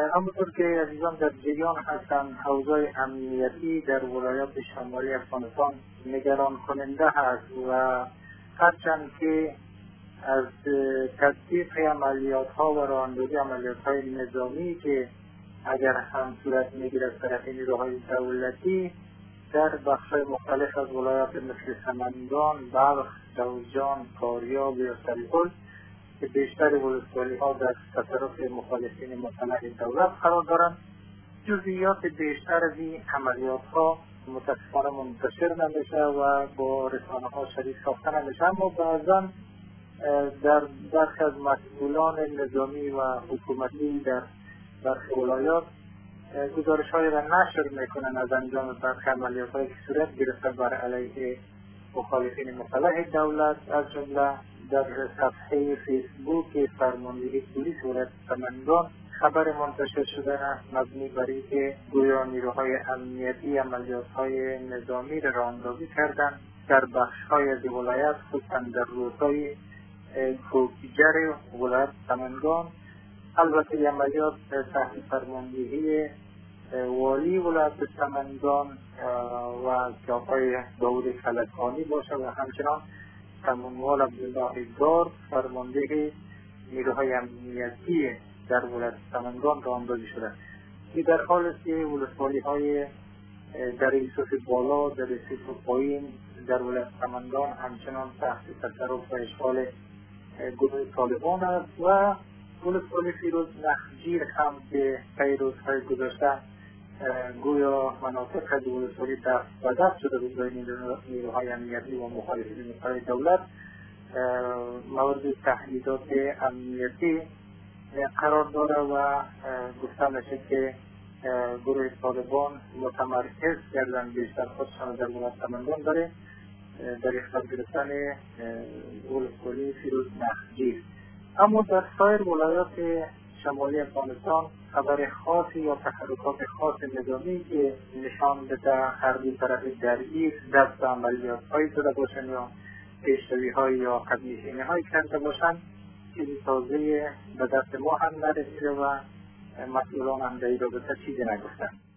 همونطور که عزیزان در جریان هستند، اوضاع امنیتی در ولایات شمالی افغانستان نگران کننده هست و هرچند که از تطبیق عملیات ها و راهاندازی عملیات های نظامی که اگر هم صورت میگیرد از طرف نیروهای دولتی در بخش‌های مختلف از ولایات مثل سمنگان، بلخ، جوزجان، فاریاب و سرپل که بیشتر ولسوالی‌ها در تصرف مخالفین مسلح دولت قرار دارند، جزئیات بیشتر از این عملیات‌ها متأسفانه منتشر نمیشه و با رسانه‌ها شریک ساخته نمیشه، اما بعضاً در برخی از مسئولان نظامی و حکومتی در برخی ولایات گزارش‌های را نشر میکنن از انجام برخی عملیات‌هایی که صورت گرفته بر علیه مخالفین مسلح دولت، از جمله در صفحه فیسبوک فرماندهی پلیس ولایت سمنگان خبر منتشر شده مبنی بر اینکه گویا نیروهای امنیتی عملیات‌های نظامی را راهاندازی کردند در بخش‌های از ولایت، خصوصا در روزهای کوکیجر ولایت سمنگان. البته این عملیات تحت فرماندهی والی ولایت سمنگان و که آقای داود خلکانی باشه و همچنان فرمانوال عبدالله گارد فرمانده نیروهای امنیتی در ولایت سمنگان راهاندازی شده. این در حال است که ولسوالی‌های در یوسف بالا، در یوسف پایین در ولایت سمنگان همچنان تحت تصرف و اشغال گروه طالبان است و ولسوالی فیروز نخجیر هم که طی روزهای گذشته گویا مناطق از ولسوالی دست به دست شده بود بین نیروهای امنیتی و مخالفین مسلح دولت، مورد تهدیدات امنیتی قرار داره و گفته میشه که گروه طالبان متمرکز کردن بیشتر خودشان در ولایت سمنگان داره در اختیار گرفتن ولسوالی فیروز نخجیر. اما در سایر ولایات شمالی افغانستان خبر خاصی یا تحرکات خاص نظامی که نشان بده هر دو طرف درگیر دست به عملیات‌هایی زده باشند یا پیشروی‌های یا قدم‌نشینی‌هایی کرده باشند چیزی تازه به دست ما هم نرسیده و مسئولان هم در این رابطه چیزی نگفتند.